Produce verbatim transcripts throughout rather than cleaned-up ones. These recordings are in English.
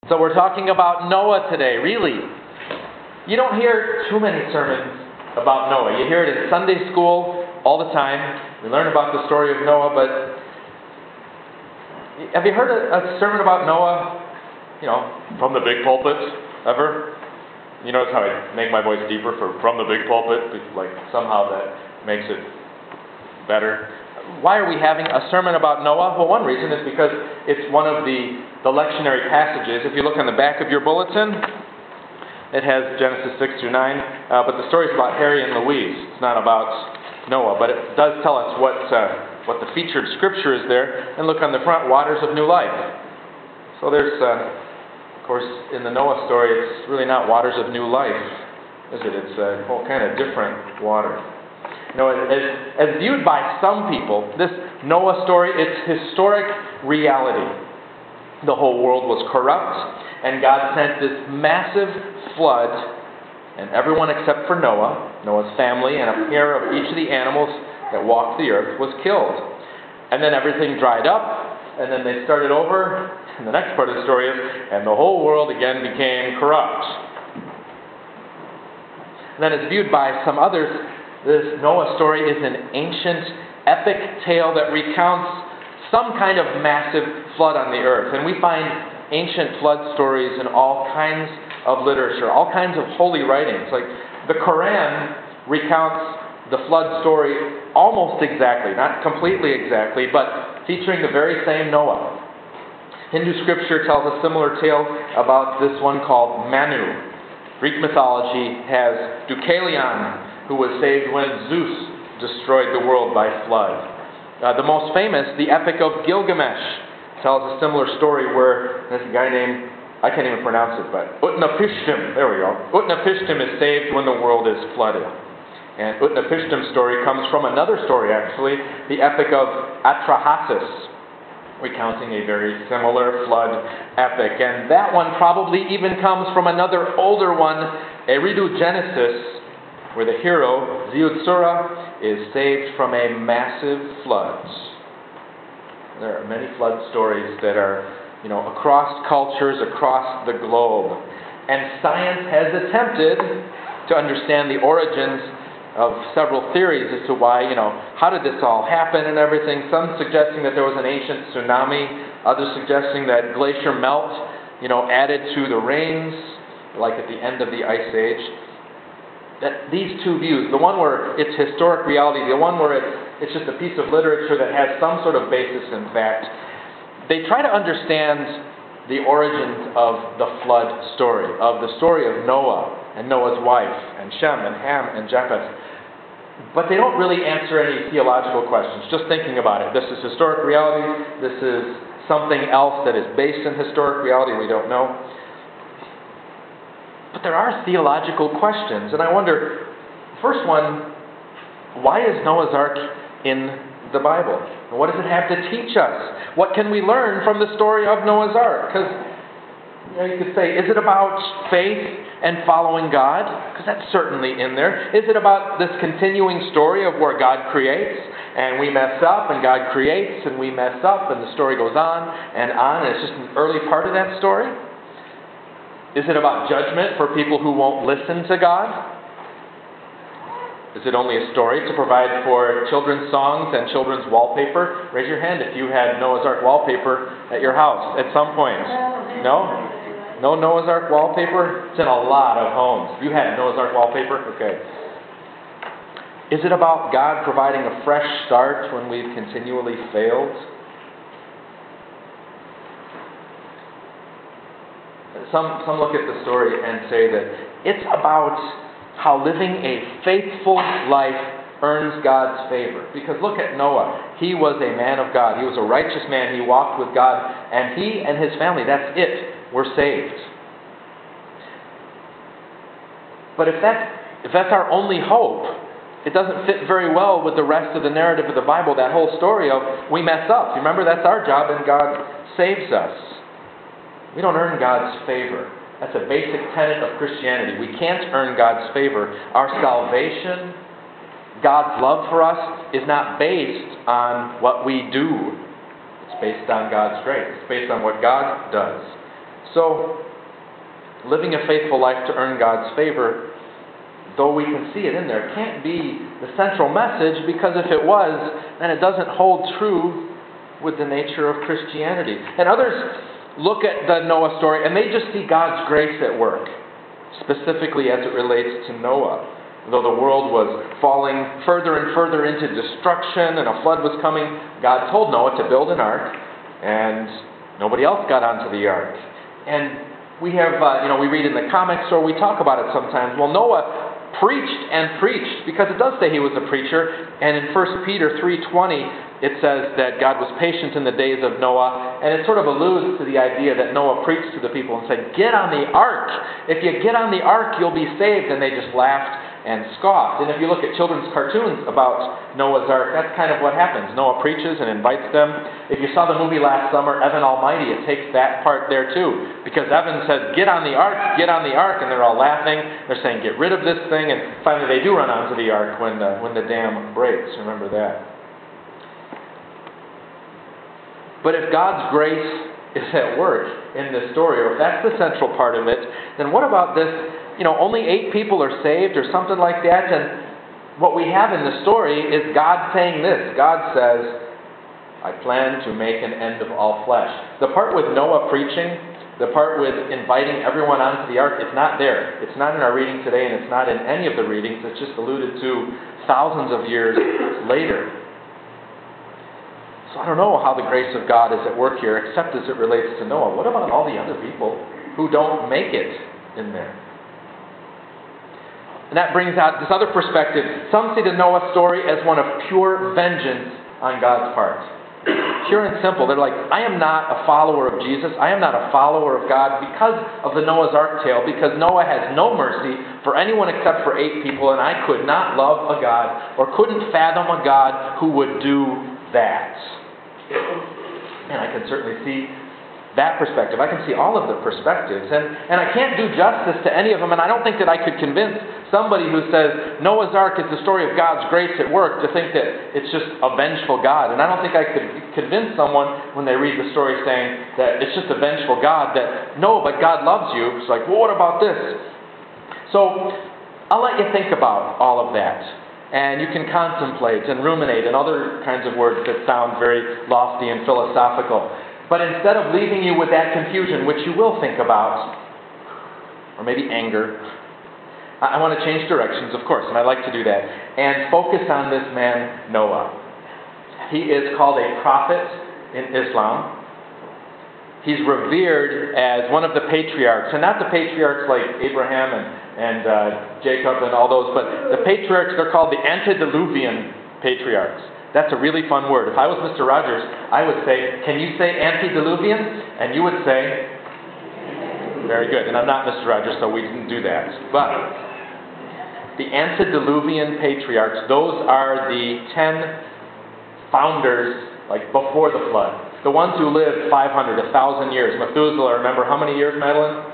So we're talking about Noah today, really. You don't hear too many sermons about Noah. You hear it in Sunday school all the time. We learn about the story of Noah, but have you heard a, a sermon about Noah, you know, from the big pulpit, ever? You notice how I make my voice deeper for from the big pulpit? Like, somehow that makes it better. Why are we having a sermon about Noah? Well, one reason is because it's one of the, the lectionary passages. If you look on the back of your bulletin, it has Genesis six through nine, uh, but the story's about Harry and Louise. It's not about Noah, but it does tell us what uh, what the featured scripture is there. And look on the front, waters of new life. So there's, uh, of course, in the Noah story, it's really not waters of new life, is it? It's a whole kind of different water. You know, as, as viewed by some people, this Noah story, it's historic reality. The whole world was corrupt, and God sent this massive flood, and everyone except for Noah, Noah's family, and a pair of each of the animals that walked the earth was killed. And then everything dried up, and then they started over, and the next part of the story is, and the whole world again became corrupt. And then as viewed by some others, this Noah story is an ancient, epic tale that recounts some kind of massive flood on the earth. And we find ancient flood stories in all kinds of literature, all kinds of holy writings. Like the Quran recounts the flood story almost exactly, not completely exactly, but featuring the very same Noah. Hindu scripture tells a similar tale about this one called Manu. Greek mythology has Deucalion, who was saved when Zeus destroyed the world by flood. Uh, the most famous, the Epic of Gilgamesh, tells a similar story where there's a guy named, I can't even pronounce it, but Utnapishtim, there we go. Utnapishtim is saved when the world is flooded. And Utnapishtim's story comes from another story, actually, the Epic of Atrahasis, recounting a very similar flood epic. And that one probably even comes from another older one, Eridu-Genesis, where the hero, Ziusura, is saved from a massive flood. There are many flood stories that are, you know, across cultures, across the globe. And science has attempted to understand the origins of several theories as to why, you know, how did this all happen and everything. Some suggesting that there was an ancient tsunami, others suggesting that glacier melt, you know, added to the rains, like at the end of the Ice Age. That these two views, the one where it's historic reality, the one where it's, it's just a piece of literature that has some sort of basis in fact, they try to understand the origins of the flood story, of the story of Noah and Noah's wife, and Shem and Ham and Japheth. But they don't really answer any theological questions, just thinking about it. This is historic reality, this is something else that is based in historic reality, we don't know. But there are theological questions, and I wonder, first one, why is Noah's Ark in the Bible? And what does it have to teach us? What can we learn from the story of Noah's Ark? Because you know, you could say, is it about faith and following God? Because that's certainly in there. Is it about this continuing story of where God creates, and we mess up, and God creates, and we mess up, and the story goes on and on, and it's just an early part of that story? Is it about judgment for people who won't listen to God? Is it only a story to provide for children's songs and children's wallpaper? Raise your hand if you had Noah's Ark wallpaper at your house at some point. No? No Noah's Ark wallpaper? It's in a lot of homes. You had Noah's Ark wallpaper? Okay. Is it about God providing a fresh start when we've continually failed? Some, some look at the story and say that it's about how living a faithful life earns God's favor. Because look at Noah. He was a man of God. He was a righteous man. He walked with God. And he and his family, that's it, were saved. But if that's, if that's our only hope, it doesn't fit very well with the rest of the narrative of the Bible, that whole story of we mess up. You remember, that's our job and God saves us. We don't earn God's favor. That's a basic tenet of Christianity. We can't earn God's favor. Our salvation, God's love for us, is not based on what we do. It's based on God's grace. It's based on what God does. So, living a faithful life to earn God's favor, though we can see it in there, can't be the central message, because if it was, then it doesn't hold true with the nature of Christianity. And others look at the Noah story and they just see God's grace at work, specifically as it relates to Noah. Though the world was falling further and further into destruction and a flood was coming, God told Noah to build an ark, and nobody else got onto the ark. And we have, uh, you know, we read in the comics or we talk about it sometimes. Well, Noah preached and preached, because it does say he was a preacher. And in First Peter three twenty, it says that God was patient in the days of Noah. And it sort of alludes to the idea that Noah preached to the people and said, get on the ark. If you get on the ark, you'll be saved. And they just laughed and scoffed. And if you look at children's cartoons about Noah's Ark, that's kind of what happens. Noah preaches and invites them. If you saw the movie last summer, Evan Almighty, it takes that part there too. Because Evan says, get on the ark, get on the ark, and they're all laughing. They're saying, get rid of this thing, and finally they do run onto the ark when the, when the dam breaks. Remember that. But if God's grace is at work in this story, or if that's the central part of it, then what about this? You know, only eight people are saved or something like that. And what we have in the story is God saying this. God says, I plan to make an end of all flesh. The part with Noah preaching, the part with inviting everyone onto the ark, it's not there. It's not in our reading today, and it's not in any of the readings. It's just alluded to thousands of years later. So I don't know how the grace of God is at work here, except as it relates to Noah. What about all the other people who don't make it in there? And that brings out this other perspective. Some see the Noah story as one of pure vengeance on God's part. Pure and simple. They're like, I am not a follower of Jesus. I am not a follower of God because of the Noah's Ark tale, because Noah has no mercy for anyone except for eight people, and I could not love a God, or couldn't fathom a God who would do that. And I can certainly see that perspective. I can see all of the perspectives. And, and I can't do justice to any of them, and I don't think that I could convince somebody who says Noah's Ark is the story of God's grace at work to think that it's just a vengeful God. And I don't think I could convince someone when they read the story saying that it's just a vengeful God, that no, but God loves you. It's like, well, what about this? So I'll let you think about all of that. And you can contemplate and ruminate and other kinds of words that sound very lofty and philosophical. But instead of leaving you with that confusion, which you will think about, or maybe anger, I want to change directions, of course, and I like to do that, and focus on this man, Noah. He is called a prophet in Islam. He's revered as one of the patriarchs, and not the patriarchs like Abraham and, and uh, Jacob and all those, but the patriarchs, they're called the antediluvian patriarchs. That's a really fun word. If I was Mister Rogers, I would say, can you say antediluvian? And you would say, very good. And I'm not Mister Rogers, so we didn't do that. But the antediluvian patriarchs, those are the ten founders, like before the flood. The ones who lived five hundred, one thousand years. Methuselah, remember how many years, Madeline?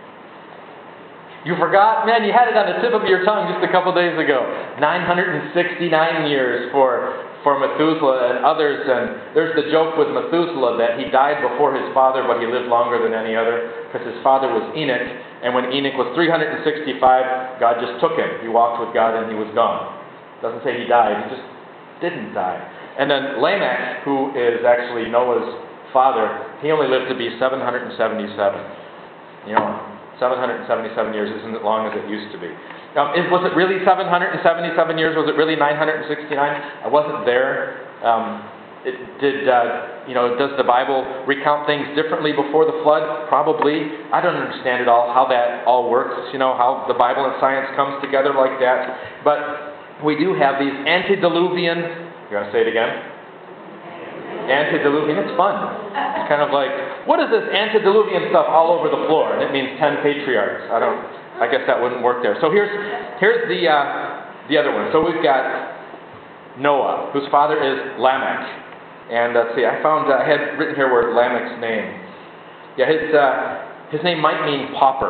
You forgot? Man, you had it on the tip of your tongue just a couple days ago. nine hundred sixty-nine years for, for Methuselah and others. And there's the joke with Methuselah that he died before his father, but he lived longer than any other, because his father was Enoch. And when Enoch was three hundred sixty-five, God just took him. He walked with God and he was gone. Doesn't say he died, he just didn't die. And then Lamech, who is actually Noah's father, he only lived to be seven hundred seventy-seven. You know, seven hundred seventy-seven years isn't as long as it used to be. Now, is, was it really seven hundred seventy-seven years? Was it really nine hundred sixty-nine? I wasn't there. Um, it, did uh, you know? Does the Bible recount things differently before the flood? Probably. I don't understand at all how that all works. You know, how the Bible and science comes together like that. But we do have these antediluvian. You want to say it again? Antediluvian. It's fun. It's kind of like, what is this antediluvian stuff all over the floor? And it means ten patriarchs. I don't. I guess that wouldn't work there. So here's here's the uh, the other one. So we've got Noah, whose father is Lamech, and let's see. I found uh, I had written here where Lamech's name. Yeah, his uh, his name might mean pauper.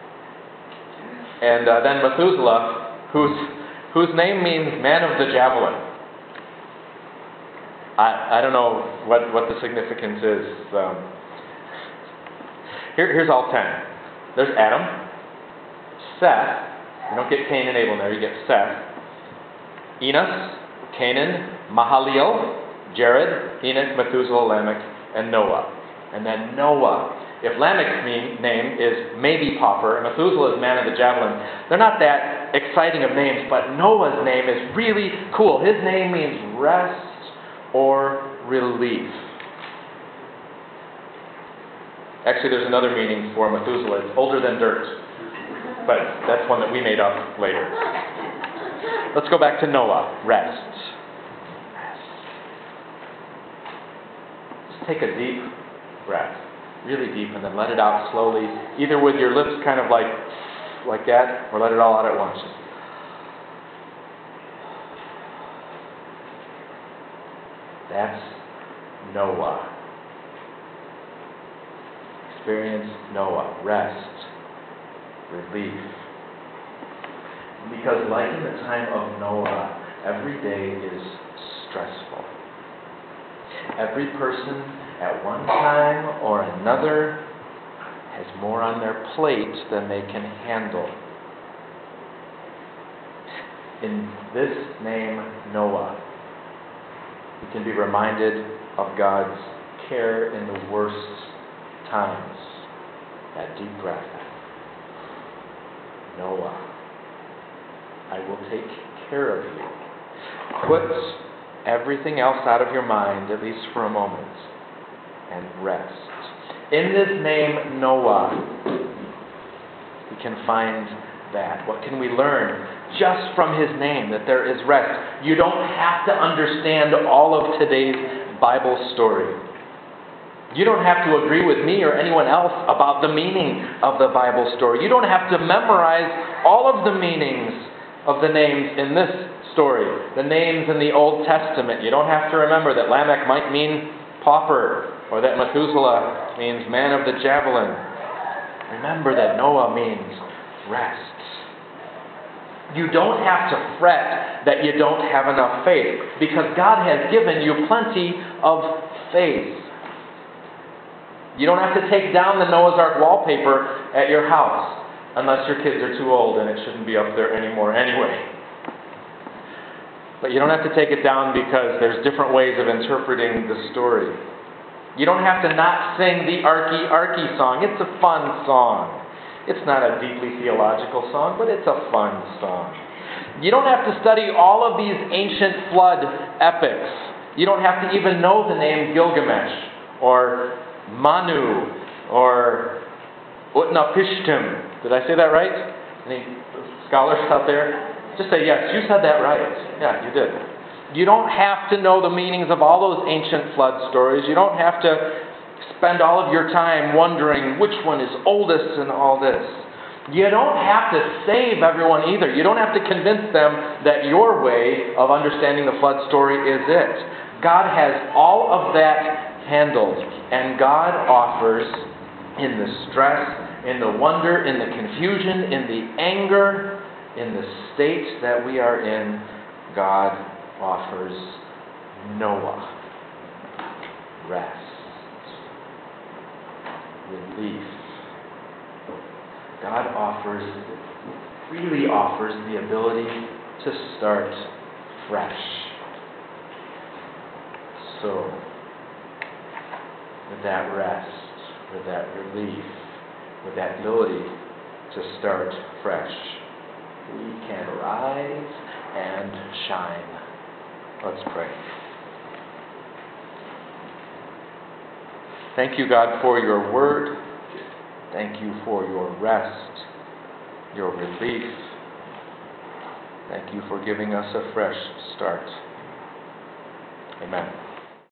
And uh, then Methuselah, whose whose name means man of the javelin. I, I don't know what, what the significance is. Um, Here, here's all ten. There's Adam, Seth. You don't get Cain and Abel there, you get Seth. Enos, Canaan, Mahalalel, Jared, Enoch, Methuselah, Lamech, and Noah. And then Noah. If Lamech's mean, name is maybe pauper, and Methuselah is man of the javelin, they're not that exciting of names, but Noah's name is really cool. His name means rest or relief. Actually, there's another meaning for Methuselah. It's older than dirt. But that's one that we made up later. Let's go back to Noah. Rest. Rest. Just take a deep breath. Really deep, and then let it out slowly. Either with your lips kind of like, like that, or let it all out at once. That's Noah. Experience Noah. Rest. Relief. Because like in the time of Noah, every day is stressful. Every person at one time or another has more on their plate than they can handle. In this name, Noah, we can be reminded of God's care in the worst times. That deep breath. Noah, I will take care of you. Put everything else out of your mind, at least for a moment, and rest. In this name, Noah, we can find that. What can we learn just from his name? That there is rest. You don't have to understand all of today's Bible story. You don't have to agree with me or anyone else about the meaning of the Bible story. You don't have to memorize all of the meanings of the names in this story. The names in the Old Testament. You don't have to remember that Lamech might mean pauper, or that Methuselah means man of the javelin. Remember that Noah means rest. You don't have to fret that you don't have enough faith, because God has given you plenty of faith. You don't have to take down the Noah's Ark wallpaper at your house, unless your kids are too old and it shouldn't be up there anymore anyway. But you don't have to take it down because there's different ways of interpreting the story. You don't have to not sing the Arky Arky song. It's a fun song. It's not a deeply theological song, but it's a fun song. You don't have to study all of these ancient flood epics. You don't have to even know the name Gilgamesh or Manu or Utnapishtim. Did I say that right? Any scholars out there? Just say yes, you said that right. Yeah, you did. You don't have to know the meanings of all those ancient flood stories. You don't have to spend all of your time wondering which one is oldest and all this. You don't have to save everyone either. You don't have to convince them that your way of understanding the flood story is it. God has all of that handled. And God offers, in the stress, in the wonder, in the confusion, in the anger, in the state that we are in, God offers Noah rest, relief. God offers, really offers the ability to start fresh. So, with that rest, with that relief, with that ability to start fresh, we can rise and shine. Let's pray. Thank you, God, for your word. Thank you for your rest, your relief. Thank you for giving us a fresh start. Amen.